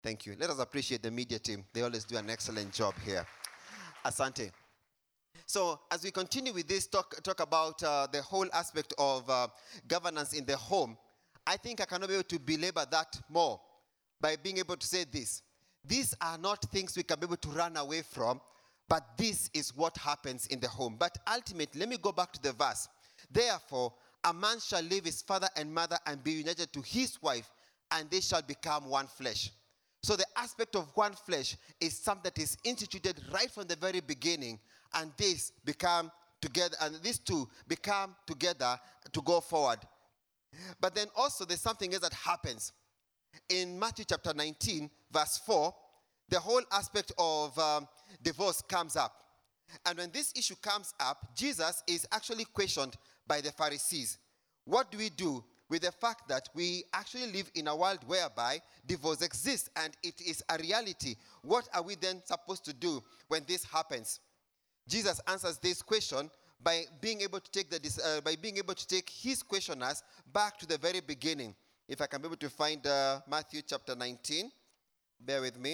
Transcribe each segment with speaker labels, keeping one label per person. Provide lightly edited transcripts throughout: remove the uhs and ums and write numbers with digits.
Speaker 1: Thank you. Let us appreciate the media team. They always do an excellent job here. Asante. So as we continue with this talk about the whole aspect of governance in the home, I think I cannot be able to belabor that more by being able to say this. These are not things we can be able to run away from, but this is what happens in the home. But ultimately, let me go back to the verse. Therefore, a man shall leave his father and mother and be united to his wife, and they shall become one flesh. So the aspect of one flesh is something that is instituted right from the very beginning, and these become together, and these two become together to go forward. But then also there's something else that happens. In Matthew chapter 19, verse 4, the whole aspect of divorce comes up. And when this issue comes up, Jesus is actually questioned by the Pharisees. What do we do with the fact that we actually live in a world whereby divorce exists and it is a reality? What are we then supposed to do when this happens? Jesus answers this question by being able to take his questioners back to the very beginning. If I can be able to find Matthew chapter 19, bear with me.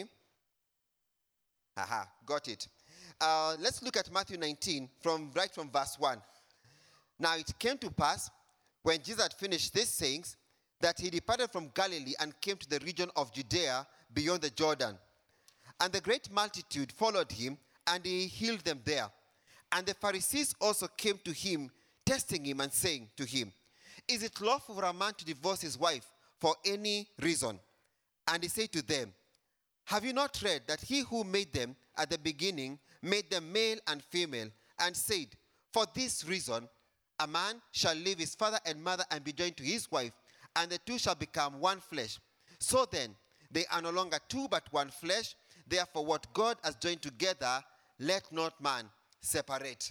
Speaker 1: Got it. Let's look at Matthew 19 right from verse 1. Now it came to pass, when Jesus had finished these sayings, that he departed from Galilee and came to the region of Judea beyond the Jordan. And the great multitude followed him, and he healed them there. And the Pharisees also came to him, testing him and saying to him, "Is it lawful for a man to divorce his wife for any reason?" And he said to them, "Have you not read that he who made them at the beginning made them male and female, and said, for this reason, a man shall leave his father and mother and be joined to his wife, and the two shall become one flesh. So then, they are no longer two but one flesh. Therefore, what God has joined together, let not man separate."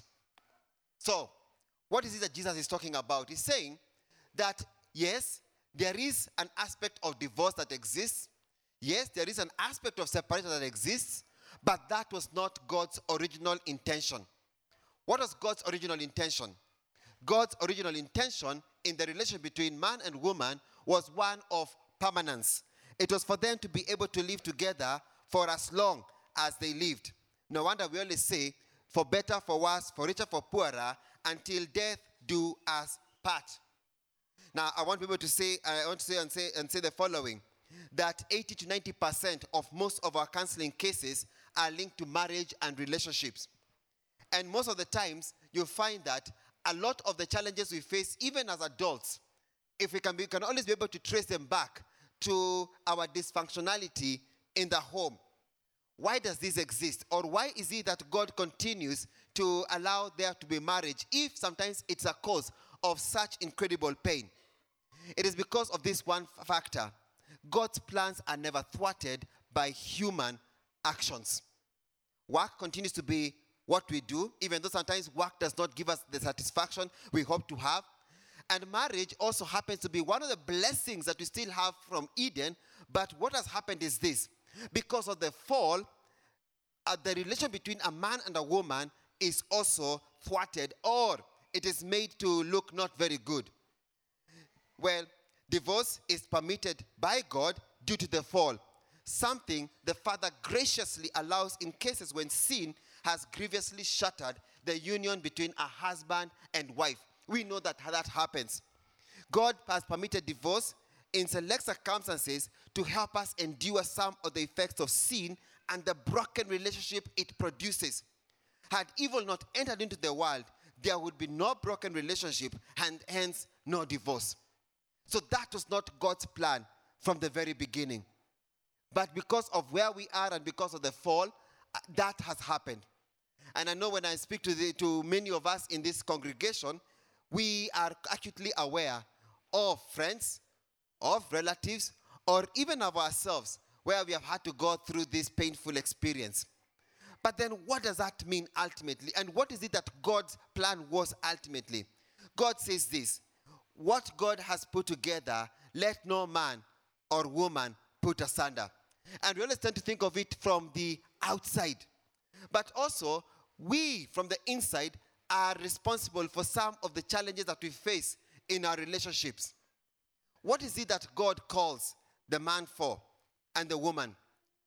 Speaker 1: So, what is it that Jesus is talking about? He's saying that, yes, there is an aspect of divorce that exists. Yes, there is an aspect of separation that exists, but that was not God's original intention. What was God's original intention? God's original intention in the relationship between man and woman was one of permanence. It was for them to be able to live together for as long as they lived. No wonder we always say, for better, for worse, for richer, for poorer, until death do us part. Now, I want people to say, say the following, that 80 to 90% of most of our counseling cases are linked to marriage and relationships. And most of the times, you'll find that a lot of the challenges we face, even as adults, if we can always be able to trace them back to our dysfunctionality in the home. Why does this exist? Or why is it that God continues to allow there to be marriage if sometimes it's a cause of such incredible pain? It is because of this one factor. God's plans are never thwarted by human actions. Work continues to be what we do, even though sometimes work does not give us the satisfaction we hope to have. And marriage also happens to be one of the blessings that we still have from Eden. But what has happened is this. Because of the fall, the relation between a man and a woman is also thwarted, or it is made to look not very good. Well, divorce is permitted by God due to the fall, something the Father graciously allows in cases when sin has grievously shattered the union between a husband and wife. We know that happens. God has permitted divorce in select circumstances to help us endure some of the effects of sin and the broken relationship it produces. Had evil not entered into the world, there would be no broken relationship and hence no divorce. So that was not God's plan from the very beginning. But because of where we are and because of the fall, that has happened. And I know when I speak to many of us in this congregation, we are acutely aware of friends, of relatives, or even of ourselves where we have had to go through this painful experience. But then what does that mean ultimately? And what is it that God's plan was ultimately? God says this, what God has put together, let no man or woman put asunder. And we always tend to think of it from the outside. But also, we from the inside are responsible for some of the challenges that we face in our relationships. What is it that God calls the man for and the woman?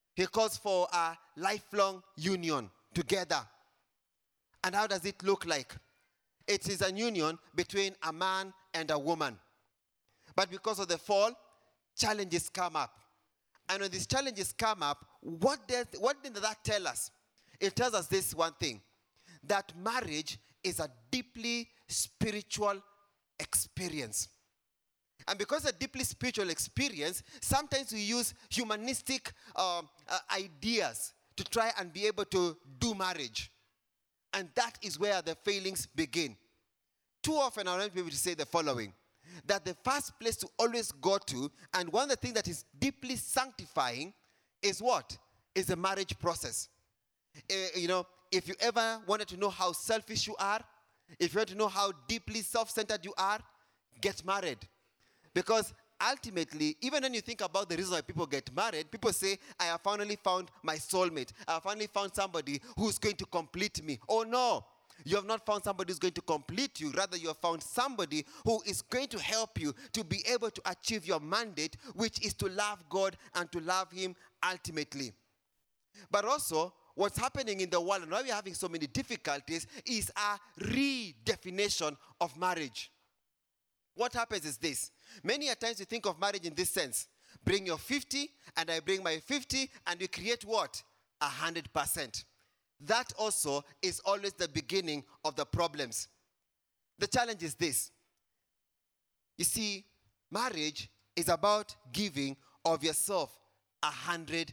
Speaker 1: He calls for a lifelong union together. And how does it look like? It is a union between a man and a woman. But because of the fall, challenges come up. And when these challenges come up, what did that tell us? It tells us this one thing, that marriage is a deeply spiritual experience. And because it's a deeply spiritual experience, sometimes we use humanistic ideas to try and be able to do marriage. And that is where the failings begin. Too often I want people to say the following, that the first place to always go to, and one of the things that is deeply sanctifying, is what? Is the marriage process. If you ever wanted to know how selfish you are, if you want to know how deeply self-centered you are, get married. Because ultimately, even when you think about the reason why people get married, people say, I have finally found my soulmate. I have finally found somebody who's going to complete me. Oh no, you have not found somebody who's going to complete you. Rather, you have found somebody who is going to help you to be able to achieve your mandate, which is to love God and to love Him ultimately. But also, what's happening in the world and why we're having so many difficulties is a redefinition of marriage. What happens is this. Many a times we think of marriage in this sense. Bring your 50 and I bring my 50 and we create what? 100%. That also is always the beginning of the problems. The challenge is this. You see, marriage is about giving of yourself 100%.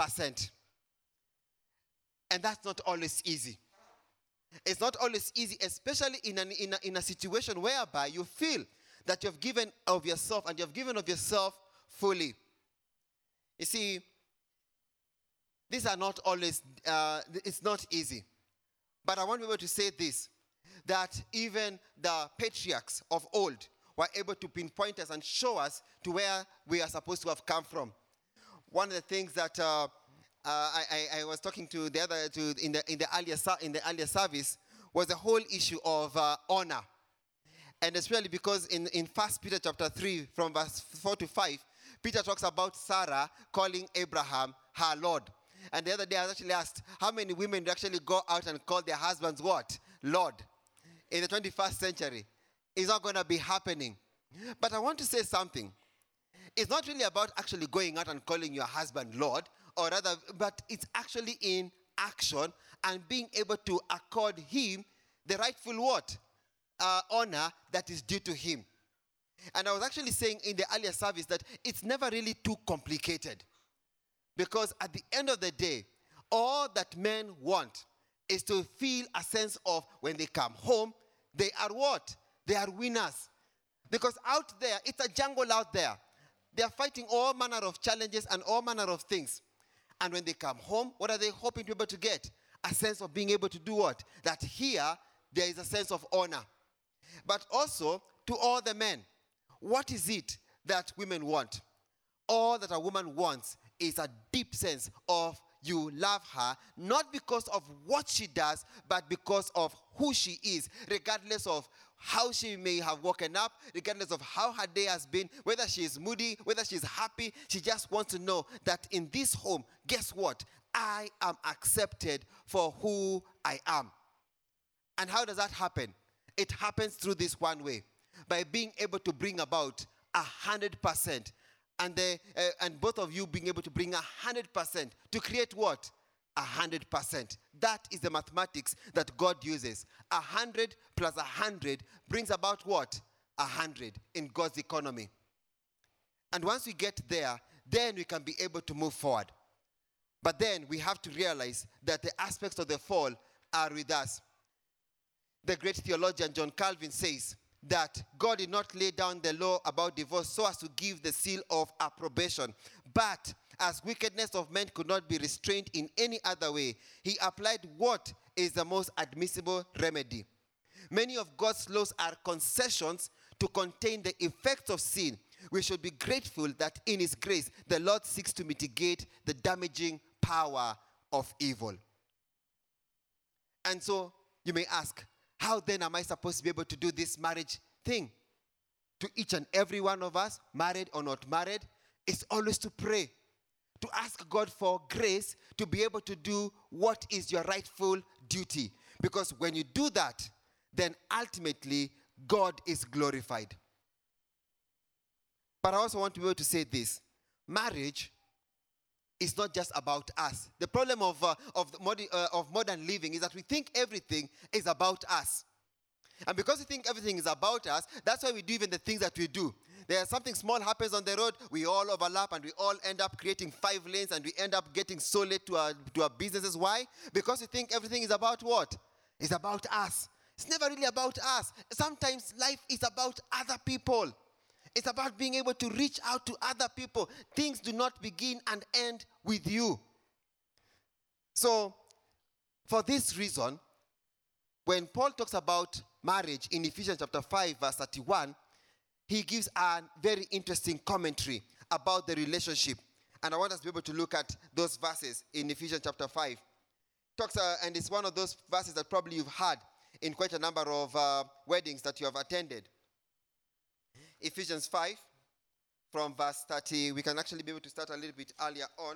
Speaker 1: And that's not always easy. It's not always easy, especially in a situation whereby you feel that you've given of yourself and you've given of yourself fully. You see, these are not always, it's not easy. But I want people to say this, that even the patriarchs of old were able to pinpoint us and show us to where we are supposed to have come from. One of the things that I was talking to in the earlier service was the whole issue of honor. And especially because in 1 Peter chapter 3, from verse 4 to 5, Peter talks about Sarah calling Abraham her Lord. And the other day I was actually asked, how many women actually go out and call their husbands what? Lord. In the 21st century. It's not going to be happening. But I want to say something. It's not really about actually going out and calling your husband Lord, or rather, but it's actually in action and being able to accord him the rightful what? Honor that is due to him. And I was actually saying in the earlier service that it's never really too complicated. Because at the end of the day, all that men want is to feel a sense of when they come home, they are what? They are winners. Because out there, it's a jungle out there. They are fighting all manner of challenges and all manner of things. And when they come home, what are they hoping to be able to get? A sense of being able to do what? That here, there is a sense of honor. But also, to all the men, what is it that women want? All that a woman wants is a deep sense of you love her, not because of what she does, but because of who she is, regardless of how she may have woken up, regardless of how her day has been, whether she is moody, whether she is happy. She just wants to know that in this home, guess what? I am accepted for who I am. And how does that happen? It happens through this one way, by being able to bring about 100%. And both of you being able to bring 100% to create what? 100%. That is the mathematics that God uses. 100 plus 100 brings about what? 100 in God's economy. And once we get there, then we can be able to move forward. But then we have to realize that the aspects of the fall are with us. The great theologian John Calvin says that God did not lay down the law about divorce so as to give the seal of approbation, but as wickedness of men could not be restrained in any other way, he applied what is the most admissible remedy. Many of God's laws are concessions to contain the effects of sin. We should be grateful that in his grace, the Lord seeks to mitigate the damaging power of evil. And so you may ask, how then am I supposed to be able to do this marriage thing? To each and every one of us, married or not married, is always to pray to ask God for grace to be able to do what is your rightful duty. Because when you do that, then ultimately God is glorified. But I also want to be able to say this. Marriage is not just about us. The problem of modern living is that we think everything is about us. And because we think everything is about us, that's why we do even the things that we do. There's something small happens on the road, we all overlap and we all end up creating 5 lanes and we end up getting so late to our businesses. Why? Because we think everything is about what? It's about us. It's never really about us. Sometimes life is about other people. It's about being able to reach out to other people. Things do not begin and end with you. So, for this reason, when Paul talks about marriage in Ephesians chapter 5, verse 31, he gives a very interesting commentary about the relationship. And I want us to be able to look at those verses in Ephesians chapter 5. And it's one of those verses that probably you've had in quite a number of weddings that you have attended. Ephesians 5, from verse 30. We can actually be able to start a little bit earlier on.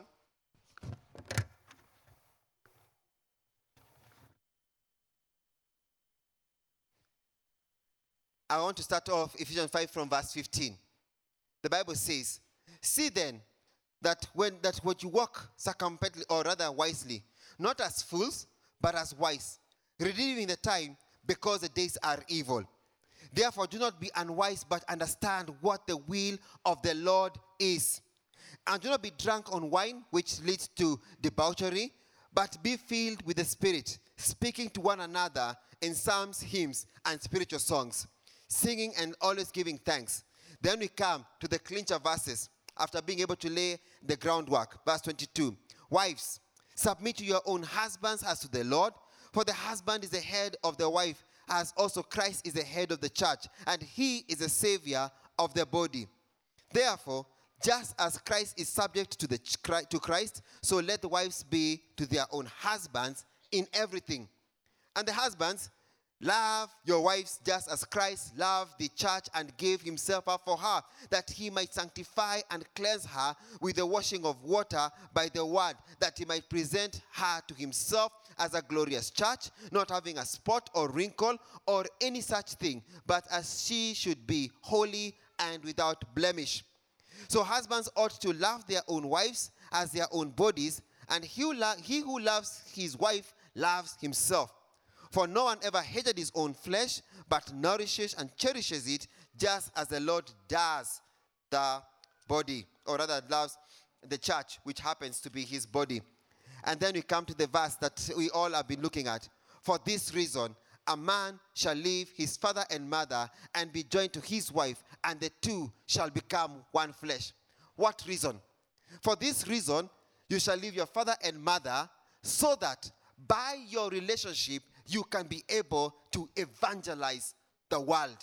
Speaker 1: I want to start off Ephesians 5 from verse 15. The Bible says, "See then that what you walk circumspectly, or rather wisely, not as fools, but as wise, redeeming the time, because the days are evil. Therefore do not be unwise, but understand what the will of the Lord is. And do not be drunk on wine, which leads to debauchery, but be filled with the Spirit, speaking to one another in psalms, hymns, and spiritual songs, singing and always giving thanks." Then we come to the clincher verses after being able to lay the groundwork. Verse 22. "Wives, submit to your own husbands as to the Lord, for the husband is the head of the wife, as also Christ is the head of the church, and he is the Savior of the body. Therefore, just as Christ is subject to Christ, so let the wives be to their own husbands in everything. And the husbands, love your wives just as Christ loved the church and gave himself up for her, that he might sanctify and cleanse her with the washing of water by the word, that he might present her to himself as a glorious church, not having a spot or wrinkle or any such thing, but as she should be, holy and without blemish. So husbands ought to love their own wives as their own bodies, and he who loves his wife loves himself. For no one ever hated his own flesh, but nourishes and cherishes it, just as the Lord does the body, or rather loves the church, which happens to be his body." And then we come to the verse that we all have been looking at. "For this reason, a man shall leave his father and mother and be joined to his wife, and the two shall become one flesh." What reason? "For this reason, you shall leave your father and mother, so that by your relationship, you can be able to evangelize the world."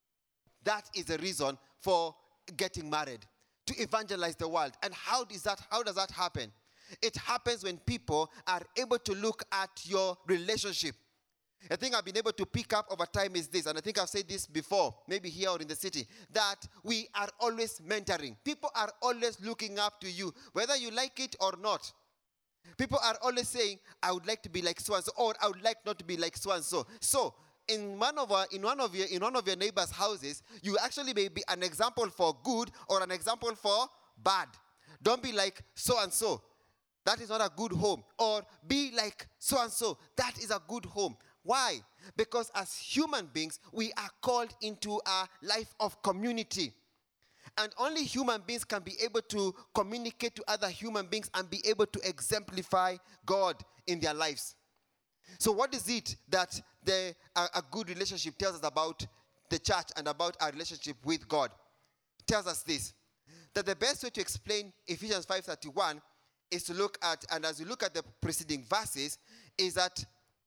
Speaker 1: That is the reason for getting married, to evangelize the world. And how does that happen? It happens when people are able to look at your relationship. A thing I've been able to pick up over time is this, and I think I've said this before, maybe here or in the city, that we are always mentoring. People are always looking up to you, whether you like it or not. People are always saying, "I would like to be like so and so," or "I would like not to be like so and so." So, in one of your neighbors' houses, you actually may be an example for good or an example for bad. Don't be like so and so. That is not a good home. Or be like so and so. That is a good home. Why? Because as human beings, we are called into a life of community. And only human beings can be able to communicate to other human beings and be able to exemplify God in their lives. So what is it that a good relationship tells us about the church and about our relationship with God? It tells us this, that the best way to explain Ephesians 5:31 is to look at, and as you look at the preceding verses, is that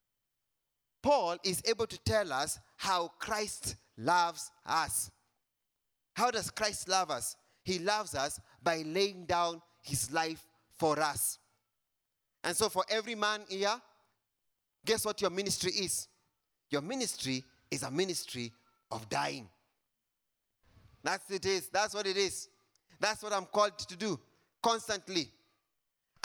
Speaker 1: Paul is able to tell us how Christ loves us. How does Christ love us? He loves us by laying down his life for us. And so for every man here, guess what your ministry is? Your ministry is a ministry of dying. That's what it is. That's what I'm called to do constantly.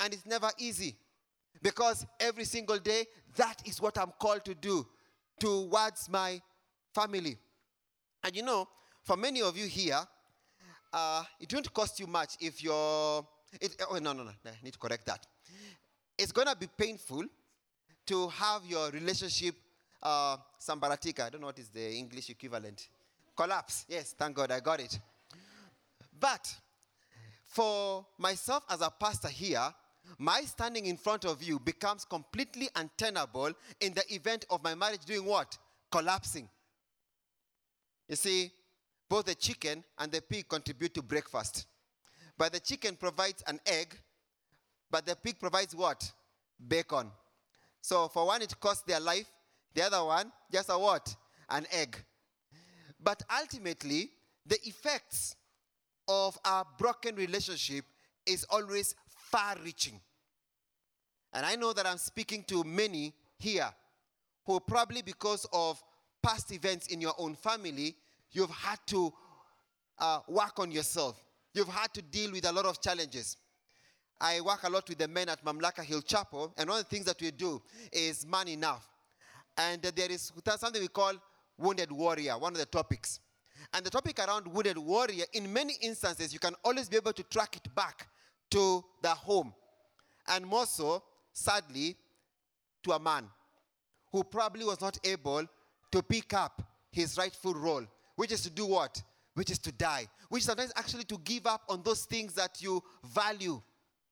Speaker 1: And it's never easy. Because every single day, that is what I'm called to do towards my family. And you know, for many of you here, it won't cost you much if you're... no, I need to correct that. It's going to be painful to have your relationship sambaratika. I don't know what is the English equivalent. Collapse. Yes, thank God I got it. But for myself as a pastor here, my standing in front of you becomes completely untenable in the event of my marriage doing what? Collapsing. You see, both the chicken and the pig contribute to breakfast. But the chicken provides an egg, but the pig provides what? Bacon. So for one, it costs their life. The other one, just a what? An egg. But ultimately, the effects of our broken relationship is always far-reaching. And I know that I'm speaking to many here who probably because of past events in your own family, you've had to work on yourself. You've had to deal with a lot of challenges. I work a lot with the men at Mamlaka Hill Chapel, and one of the things that we do is Man Enough. And there is something we call Wounded Warrior, one of the topics. And the topic around Wounded Warrior, in many instances, you can always be able to track it back to the home. And more so, sadly, to a man who probably was not able to pick up his rightful role, which is to do what? Which is to die. Which sometimes actually to give up on those things that you value.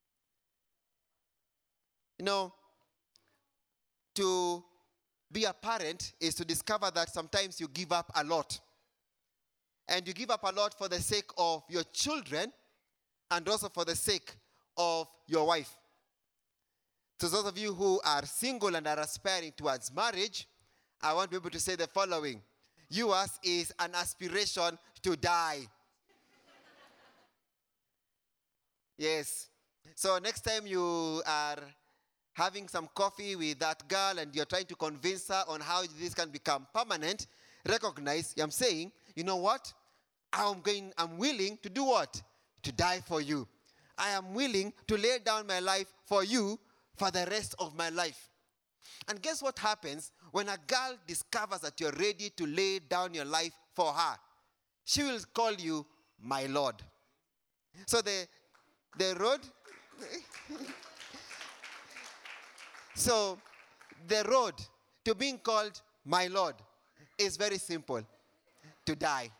Speaker 1: You know, to be a parent is to discover that sometimes you give up a lot. And you give up a lot for the sake of your children and also for the sake of your wife. To those of you who are single and are aspiring towards marriage, I want to be able to say the following. Yours is an aspiration to die. Yes. So next time you are having some coffee with that girl and you're trying to convince her on how this can become permanent, recognize, I'm saying, you know what? I'm willing to do what? To die for you. I am willing to lay down my life for you for the rest of my life. And guess what happens when a girl discovers that you're ready to lay down your life for her? She will call you my Lord. So the road... So the road to being called my Lord is very simple. To die.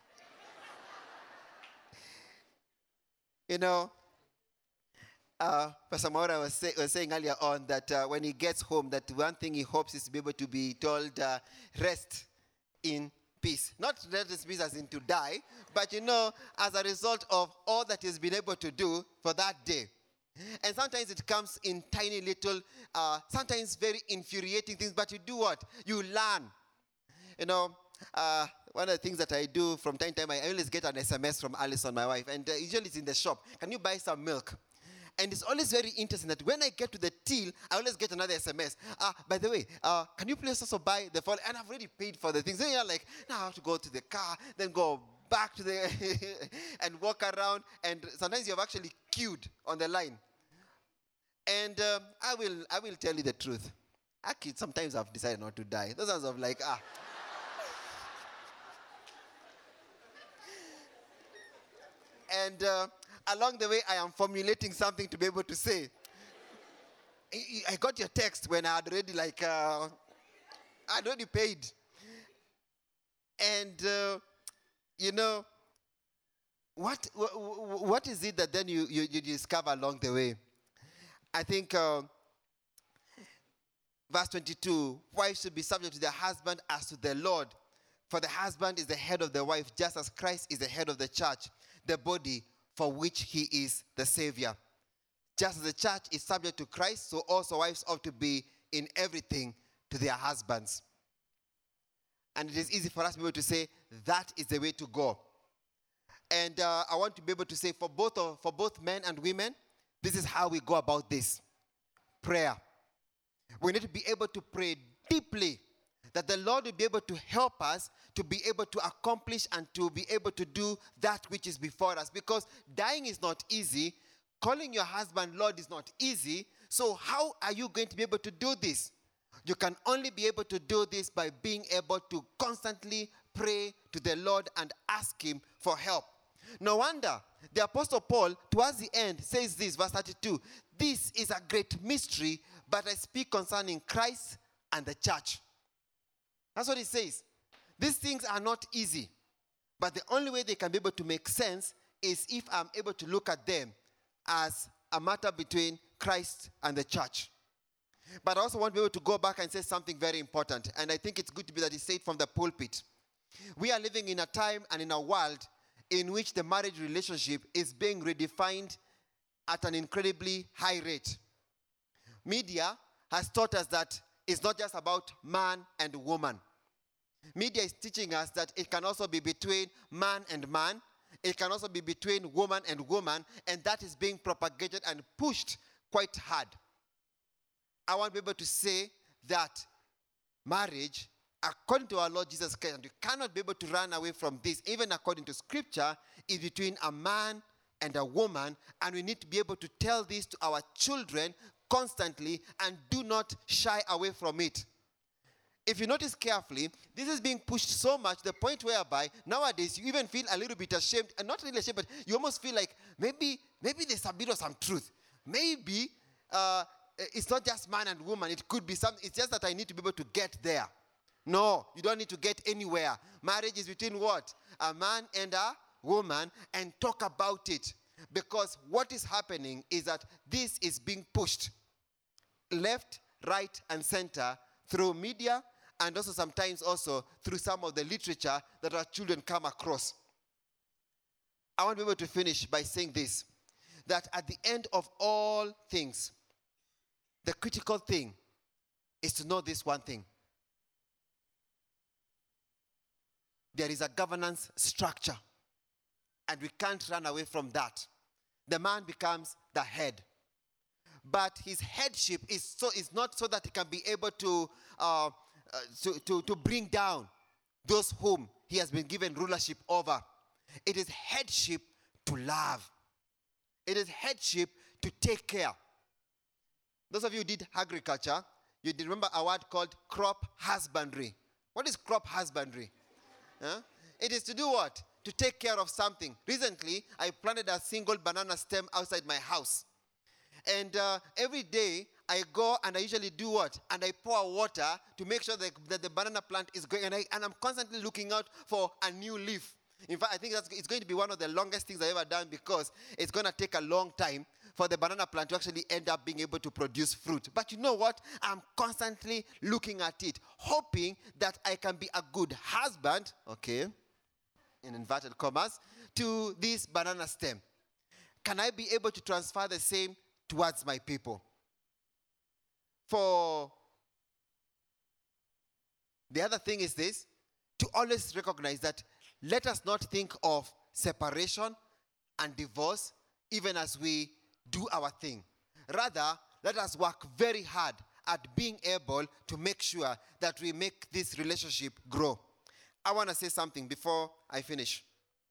Speaker 1: You know, Pastor Maura was saying earlier on that when he gets home, that one thing he hopes is to be able to be told, rest in peace. Not rest in peace as in to die, but you know, as a result of all that he's been able to do for that day. And sometimes it comes in tiny little, sometimes very infuriating things, but you do what? You learn. You know, one of the things that I do from time to time, I always get an SMS from Alison, my wife, and usually it's in the shop. Can you buy some milk? And it's always very interesting that when I get to the till, I always get another SMS. By the way, can you please also buy the phone? And I've already paid for the things. Then you're like, now I have to go to the car, then go back to the and walk around. And sometimes you have actually queued on the line. And I will tell you the truth. Actually, sometimes I've decided not to die. Those ones of like, And along the way, I am formulating something to be able to say. I got your text when I had already I'd already paid. And, you know, what is it that then you discover along the way? I think verse 22, wives should be subject to their husband as to the Lord. For the husband is the head of the wife, just as Christ is the head of the church, the body for which he is the Savior. Just as the church is subject to Christ, so also wives ought to be in everything to their husbands. And it is easy for us to be able to say, that is the way to go. And I want to be able to say for both men and women, this is how we go about this. Prayer. We need to be able to pray deeply that the Lord will be able to help us to be able to accomplish and to be able to do that which is before us. Because dying is not easy. Calling your husband Lord is not easy. So how are you going to be able to do this? You can only be able to do this by being able to constantly pray to the Lord and ask him for help. No wonder the Apostle Paul, towards the end, says this, verse 32, "This is a great mystery, but I speak concerning Christ and the church." That's what he says. These things are not easy, but the only way they can be able to make sense is if I'm able to look at them as a matter between Christ and the church. But I also want to be able to go back and say something very important, and I think it's good to be that he said from the pulpit. We are living in a time and in a world in which the marriage relationship is being redefined at an incredibly high rate. Media has taught us that it's not just about man and woman. Media is teaching us that it can also be between man and man. It can also be between woman and woman, and that is being propagated and pushed quite hard. I want to be able to say that marriage, according to our Lord Jesus Christ, and you cannot be able to run away from this, even according to Scripture, is between a man and a woman, and we need to be able to tell this to our children constantly and do not shy away from it. If you notice carefully, this is being pushed so much to the point whereby nowadays you even feel a little bit ashamed, and not really ashamed, but you almost feel like maybe there's a bit of some truth. Maybe it's not just man and woman. It could be something. It's just that I need to be able to get there. No, you don't need to get anywhere. Marriage is between what? A man and a woman, and talk about it. Because what is happening is that this is being pushed left, right, and center through media, and also sometimes also through some of the literature that our children come across. I want to be able to finish by saying this, that at the end of all things, the critical thing is to know this one thing. There is a governance structure, and we can't run away from that. The man becomes the head, but his headship is not so that he can be able to bring down those whom he has been given rulership over. It is headship to love. It is headship to take care. Those of you who did agriculture, you did remember a word called crop husbandry. What is crop husbandry? It is to do what? To take care of something. Recently, I planted a single banana stem outside my house. And every day, I go and I usually do what? And I pour water to make sure that the banana plant is growing. And I'm constantly looking out for a new leaf. In fact, I think it's going to be one of the longest things I've ever done, because it's going to take a long time for the banana plant to actually end up being able to produce fruit. But you know what? I'm constantly looking at it, hoping that I can be a good husband, okay, in inverted commas, to this banana stem. Can I be able to transfer the same towards my people? For the other thing is this, to always recognize that let us not think of separation and divorce even as we do our thing. Rather, let us work very hard at being able to make sure that we make this relationship grow. I want to say something before I finish.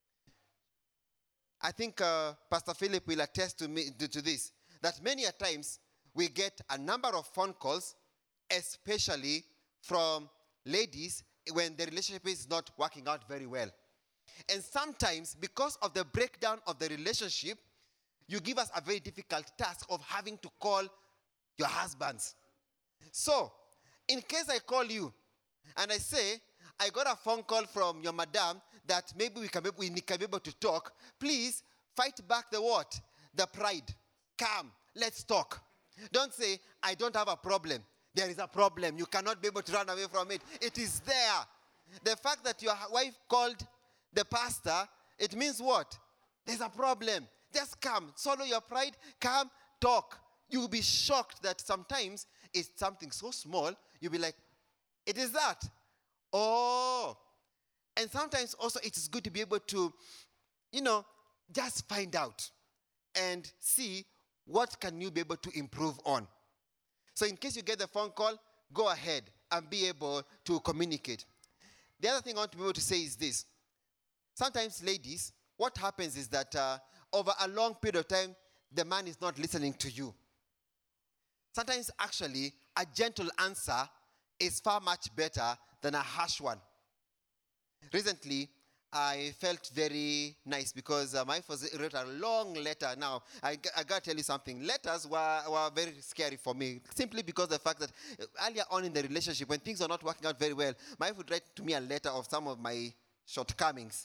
Speaker 1: I think Pastor Philip will attest to this, that many a times we get a number of phone calls, especially from ladies, when the relationship is not working out very well. And sometimes, because of the breakdown of the relationship, you give us a very difficult task of having to call your husbands. So, in case I call you and I say, I got a phone call from your madam that maybe we can be able to talk, please fight back the what? The pride. Come, let's talk. Don't say, I don't have a problem. There is a problem. You cannot be able to run away from it. It is there. The fact that your wife called the pastor, it means what? There's a problem. Just come, swallow your pride, come, talk. You'll be shocked that sometimes it's something so small, you'll be like, it is that. Oh. And sometimes also it is good to be able to, just find out and see what can you be able to improve on. So in case you get the phone call, go ahead and be able to communicate. The other thing I want to be able to say is this. Sometimes ladies, what happens is that over a long period of time, the man is not listening to you. Sometimes, actually, a gentle answer is far much better than a harsh one. Recently, I felt very nice because my wife wrote a long letter. Now, I got to tell you something. Letters were very scary for me, simply because of the fact that earlier on in the relationship, when things are not working out very well, my wife would write to me a letter of some of my shortcomings.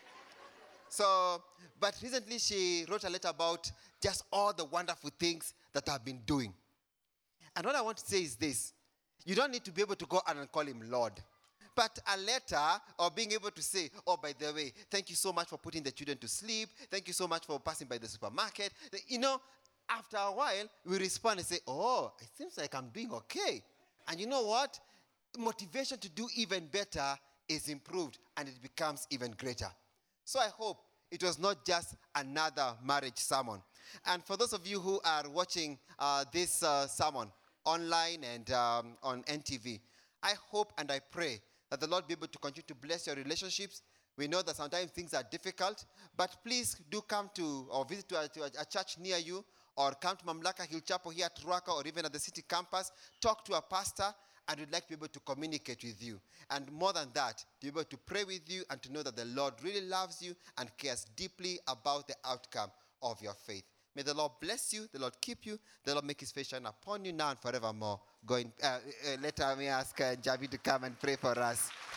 Speaker 1: But recently she wrote a letter about just all the wonderful things that I've been doing. And what I want to say is this. You don't need to be able to go and call him Lord. But a letter, or being able to say, oh, by the way, thank you so much for putting the children to sleep. Thank you so much for passing by the supermarket. After a while, we respond and say, oh, it seems like I'm doing okay. And you know what? Motivation to do even better is improved, and it becomes even greater. So I hope it was not just another marriage sermon. And for those of you who are watching this sermon online and on NTV, I hope and I pray that the Lord be able to continue to bless your relationships. We know that sometimes things are difficult, but please do come to or visit to a church near you, or come to Mamlaka Hill Chapel here at Ruaka, or even at the city campus. Talk to a pastor, and we'd like to be able to communicate with you. And more than that, to be able to pray with you and to know that the Lord really loves you and cares deeply about the outcome of your faith. May the Lord bless you, the Lord keep you, the Lord make his face shine upon you now and forevermore. Let me ask Javi to come and pray for us.